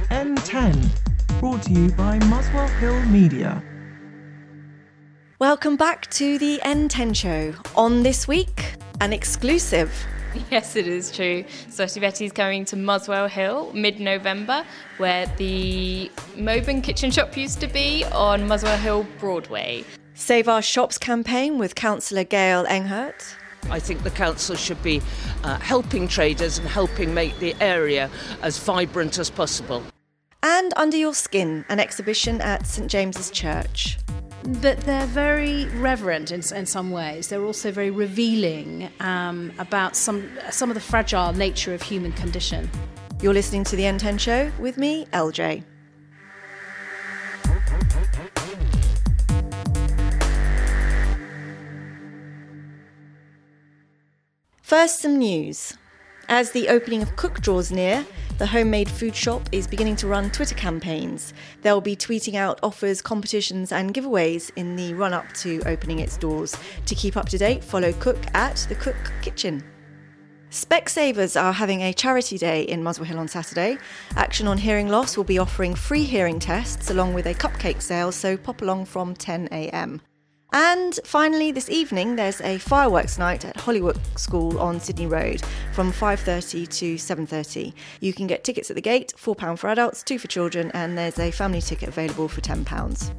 N10, brought to you by Muswell Hill Media. Welcome back to the N10 show. On this week, an exclusive. Yes, it is true. Sweaty Betty's coming to Muswell Hill mid-November, where the Moban Kitchen Shop used to be on Muswell Hill Broadway. Save Our Shops campaign with Councillor Gail Enghert. I think the council should be helping traders and helping make the area as vibrant as possible. And Under Your Skin, an exhibition at St James's Church. But they're very reverent in some ways. They're also very revealing about some of the fragile nature of human condition. You're listening to the N10 show with me, LJ. First, some news. As the opening of Cook draws near, the homemade food shop is beginning to run Twitter campaigns. They'll be tweeting out offers, competitions and giveaways in the run-up to opening its doors. To keep up to date, follow Cook at The Cook Kitchen. Specsavers are having a charity day in Muswell Hill on Saturday. Action on Hearing Loss will be offering free hearing tests along with a cupcake sale, so pop along from 10 a.m. And finally, this evening, there's a fireworks night at Hollywood School on Sydney Road from 5:30 to 7:30. You can get tickets at the gate, £4 for adults, 2 for children, and there's a family ticket available for £10.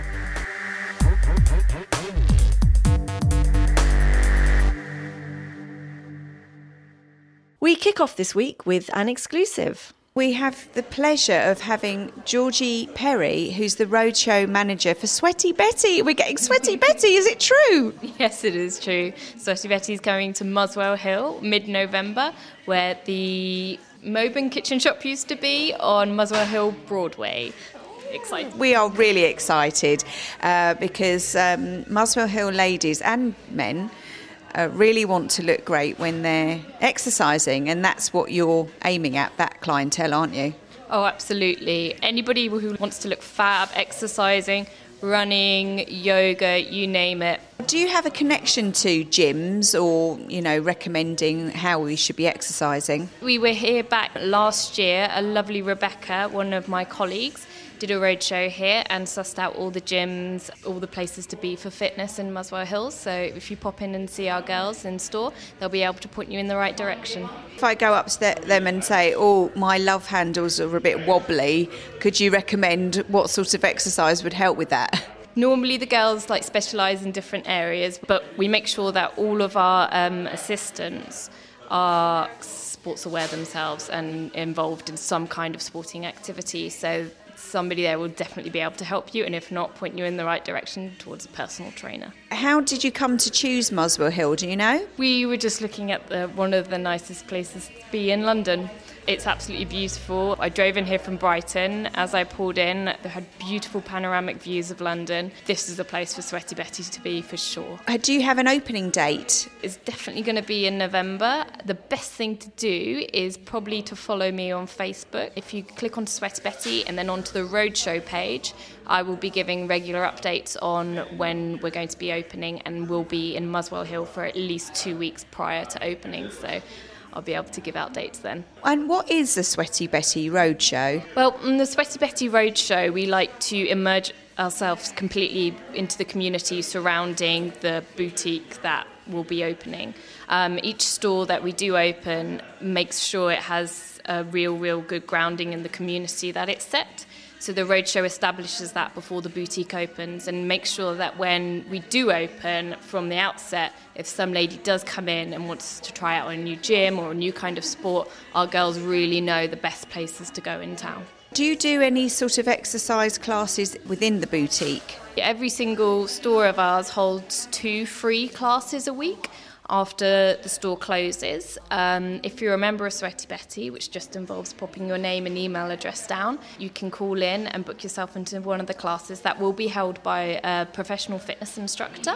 We kick off this week with an exclusive. We have the pleasure of having Georgie Perry, who's the roadshow manager for Sweaty Betty. We're getting Sweaty Betty, is it true? Yes, it is true. Sweaty Betty's coming to Muswell Hill mid-November, where the Moban Kitchen Shop used to be on Muswell Hill Broadway. Excited. We are really excited because Muswell Hill ladies and men really want to look great when they're exercising, and that's what you're aiming at, that clientele, aren't you? Oh, absolutely. Anybody who wants to look fab, exercising, running, yoga, you name it. Do you have a connection to gyms or, recommending how we should be exercising? We were here back last year. A lovely Rebecca, one of my colleagues, did a roadshow here and sussed out all the gyms, all the places to be for fitness in Muswell Hill. So if you pop in and see our girls in store, they'll be able to point you in the right direction. If I go up to them and say, my love handles are a bit wobbly, could you recommend what sort of exercise would help with that? Normally the girls specialise in different areas, but we make sure that all of our assistants are sports aware themselves and involved in some kind of sporting activity. So somebody there will definitely be able to help you, and if not, point you in the right direction towards a personal trainer. How did you come to choose Muswell Hill, do you know? We were just looking at one of the nicest places to be in London. It's absolutely beautiful. I drove in here from Brighton. As I pulled in, they had beautiful panoramic views of London. This is a place for Sweaty Betty to be, for sure. Do you have an opening date? It's definitely going to be in November. The best thing to do is probably to follow me on Facebook. If you click onto Sweaty Betty and then onto the roadshow page, I will be giving regular updates on when we're going to be opening, and we'll be in Muswell Hill for at least 2 weeks prior to opening. So I'll be able to give out dates then. And what is the Sweaty Betty Roadshow? Well, on the Sweaty Betty Roadshow, we like to immerse ourselves completely into the community surrounding the boutique that will be opening. Each store that we do open makes sure it has a real good grounding in the community that it's set. So the roadshow establishes that before the boutique opens and makes sure that when we do open from the outset, if some lady does come in and wants to try out a new gym or a new kind of sport, our girls really know the best places to go in town. Do you do any sort of exercise classes within the boutique? Every single store of ours holds 2 free classes a week after the store closes. If you're a member of Sweaty Betty, which just involves popping your name and email address down, you can call in and book yourself into one of the classes that will be held by a professional fitness instructor.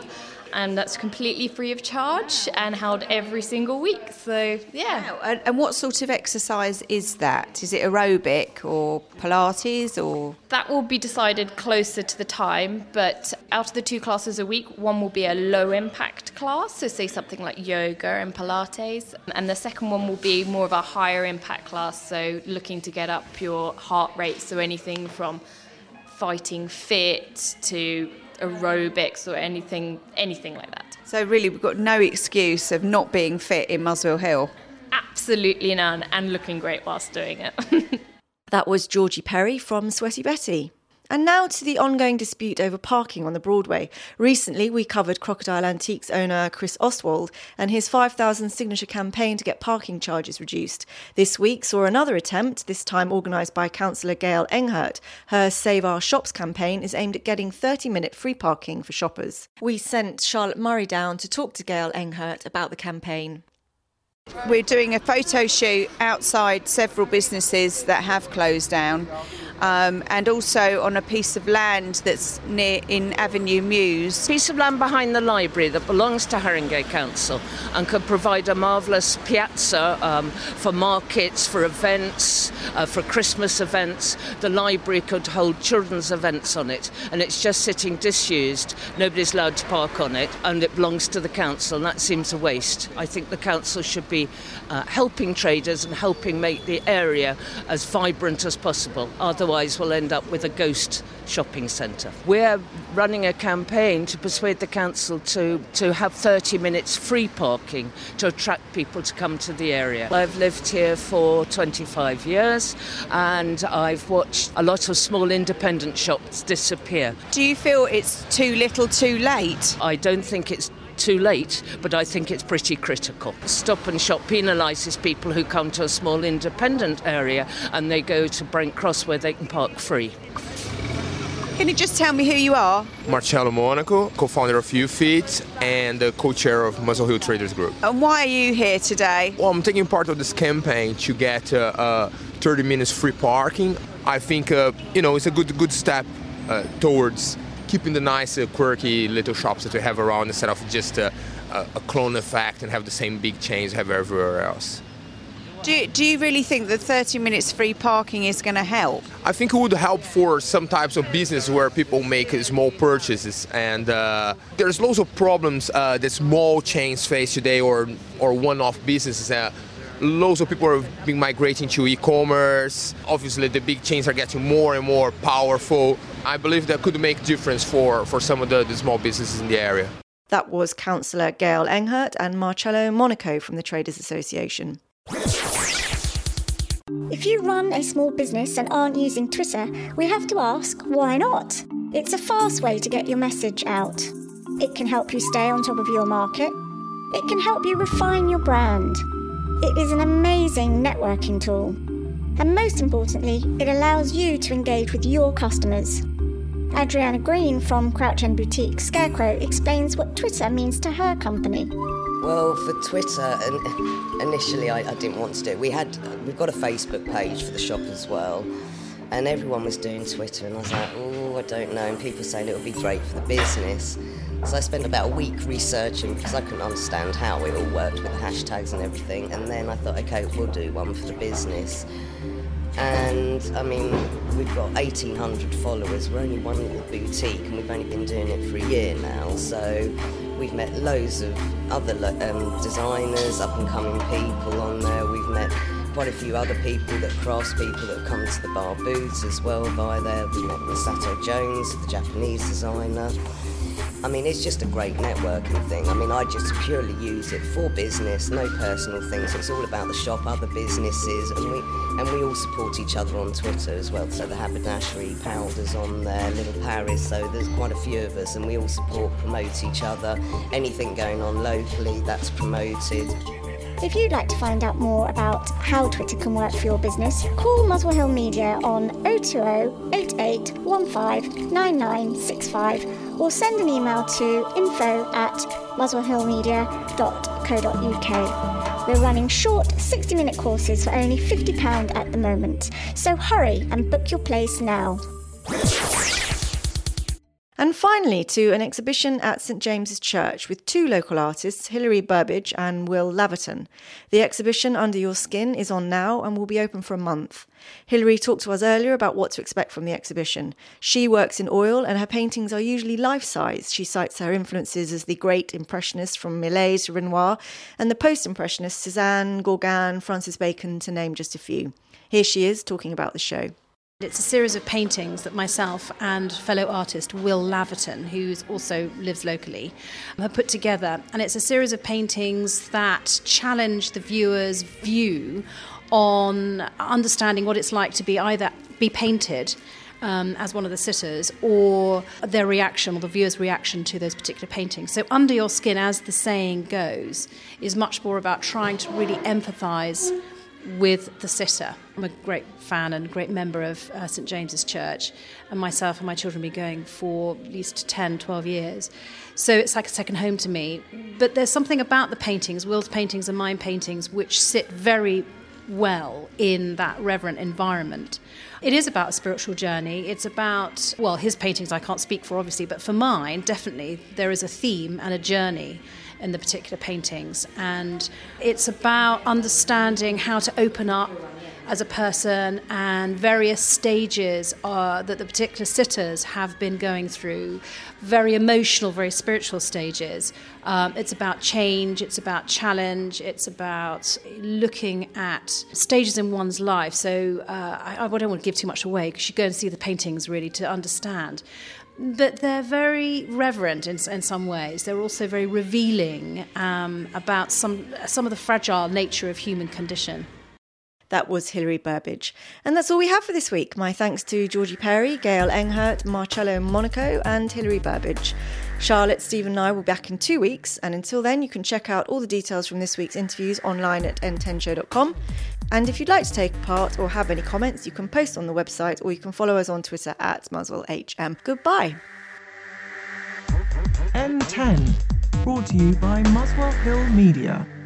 and that's completely free of charge and held every single week. So, yeah. Wow. And what sort of exercise is that? Is it aerobic or Pilates or...? That will be decided closer to the time, but out of the 2 classes a week, one will be a low-impact class, so say something like yoga and Pilates, and the second one will be more of a higher-impact class, so looking to get up your heart rate, so anything from fighting fit to aerobics or anything like that. So really we've got no excuse of not being fit in Muswell Hill? Absolutely none, and looking great whilst doing it. That was Georgie Perry from Sweaty Betty. And now to the ongoing dispute over parking on the Broadway. Recently, we covered Crocodile Antiques owner Chris Ostwald and his 5,000 signature campaign to get parking charges reduced. This week saw another attempt, this time organised by Councillor Gail Enghert. Her Save Our Shops campaign is aimed at getting 30-minute free parking for shoppers. We sent Charlotte Murray down to talk to Gail Enghert about the campaign. We're doing a photo shoot outside several businesses that have closed down. And also on a piece of land that's near in Avenue Mews. Piece of land behind the library that belongs to Haringey Council and could provide a marvellous piazza for markets, for events, for Christmas events. The library could hold children's events on it, and it's just sitting disused. Nobody's allowed to park on it, and it belongs to the council, and that seems a waste. I think the council should be helping traders and helping make the area as vibrant as possible. Otherwise, we'll end up with a ghost shopping centre. We're running a campaign to persuade the council to have 30 minutes free parking to attract people to come to the area. I've lived here for 25 years and I've watched a lot of small independent shops disappear. Do you feel it's too little too late? I don't think it's too late, but I think it's pretty critical. Stop and Shop penalises people who come to a small independent area and they go to Brent Cross where they can park free. Can you just tell me who you are? Marcello Monaco, co-founder of UFeet and the co-chair of Muswell Hill Traders Group. And why are you here today? Well, I'm taking part of this campaign to get 30 minutes free parking. I think it's a good step towards keeping the nice, quirky little shops that we have around instead of just a clone effect and have the same big chains we have everywhere else. Do you really think that 30 minutes free parking is going to help? I think it would help for some types of business where people make small purchases, and there's lots of problems that small chains face today or one-off businesses. Loads of people are being migrating to e-commerce. Obviously, the big chains are getting more and more powerful. I believe that could make a difference for some of the small businesses in the area. That was Councillor Gail Enghert and Marcello Monaco from the Traders Association. If you run a small business and aren't using Twitter, we have to ask, why not? It's a fast way to get your message out. It can help you stay on top of your market. It can help you refine your brand. It is an amazing networking tool. And most importantly, it allows you to engage with your customers. Adriana Green from Crouch End Boutique Scarecrow explains what Twitter means to her company. Well, for Twitter, initially I didn't want to do it. We've got a Facebook page for the shop as well, and everyone was doing Twitter, and I was like, I don't know, and people saying it would be great for the business. So I spent about a week researching because I couldn't understand how it all worked with the hashtags and everything, and then I thought, okay, we'll do one for the business. And I mean, we've got 1,800 followers. We're only one little boutique, and we've only been doing it for a year now. So we've met loads of other designers, up-and-coming people on there. We've met quite a few other people that have come to the bar booths as well via there. We met Masato Jones, the Japanese designer. I mean, it's just a great networking thing. I mean, I just purely use it for business, no personal things. It's all about the shop, other businesses, and we all support each other on Twitter as well. So the Haberdashery, Powders on there, Little Paris, so there's quite a few of us, and we all promote each other. Anything going on locally, that's promoted. If you'd like to find out more about how Twitter can work for your business, call Muswell Hill Media on 020 8815 9965 or send an email to info@muswellhillmedia.co.uk. We're running short 60-minute courses for only £50 at the moment, so hurry and book your place now. And finally, to an exhibition at St James's Church with two local artists, Hilary Burbidge and Will Laverton. The exhibition Under Your Skin is on now and will be open for a month. Hilary talked to us earlier about what to expect from the exhibition. She works in oil and her paintings are usually life-size. She cites her influences as the great Impressionists from Millet to Renoir and the post-Impressionists Cézanne, Gauguin, Francis Bacon, to name just a few. Here she is talking about the show. It's a series of paintings that myself and fellow artist Will Laverton, who also lives locally, have put together. And it's a series of paintings that challenge the viewer's view on understanding what it's like to be painted as one of the sitters, or their reaction, or the viewer's reaction to those particular paintings. So Under Your Skin, as the saying goes, is much more about trying to really empathise with the sitter. I'm a great fan and great member of St James's Church, and myself and my children have been going for at least 10, 12 years. So it's like a second home to me. But there's something about the paintings, Will's paintings and mine paintings, which sit very well in that reverent environment. It is about a spiritual journey. It's about, well, his paintings I can't speak for, obviously, but for mine, definitely, there is a theme and a journey in the particular paintings, and it's about understanding how to open up as a person and various stages that the particular sitters have been going through, very emotional, very spiritual stages. It's about change, it's about challenge, it's about looking at stages in one's life. So I don't want to give too much away, because you go and see the paintings really to understand. But they're very reverent in some ways. They're also very revealing about some of the fragile nature of human condition. That was Hilary Burbidge. And that's all we have for this week. My thanks to Georgie Perry, Gail Enghert, Marcello Monaco and Hilary Burbidge. Charlotte, Stephen and I will be back in 2 weeks. And until then, you can check out all the details from this week's interviews online at n10show.com. And if you'd like to take part or have any comments, you can post on the website, or you can follow us on Twitter at MuswellHM. Goodbye. N10, brought to you by Muswell Hill Media.